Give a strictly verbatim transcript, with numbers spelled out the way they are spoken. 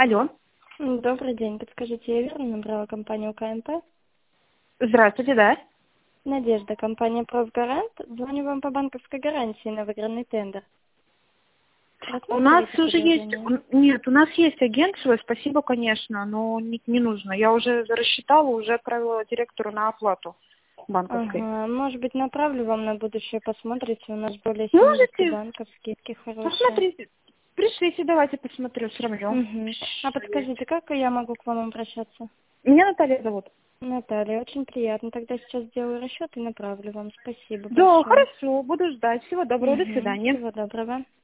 Алло. М, Добрый день. Подскажите, я верно набрала компанию КМП? Здравствуйте, да. Надежда, компания «Профгарант». Звоню вам по банковской гарантии на выигранный тендер. У нас Рассматриваете уже есть... предложение? м, Нет, у нас есть агентство, спасибо, конечно, но не, не нужно. Я уже рассчитала, уже отправила директору на оплату банковской. Ага, может быть, направлю вам на будущее, посмотрите. У нас более семидесяти Можете? банков, скидки хорошие. Посмотрите. Пришлите, давайте посмотрю, сравню. Угу. А Что есть. подскажите, как я могу к вам обращаться? Меня Наталья зовут. Наталья, очень приятно. Тогда сейчас сделаю расчет и направлю вам. Спасибо Да, большое. хорошо, буду ждать. Всего доброго, до Угу. свидания. Всего доброго.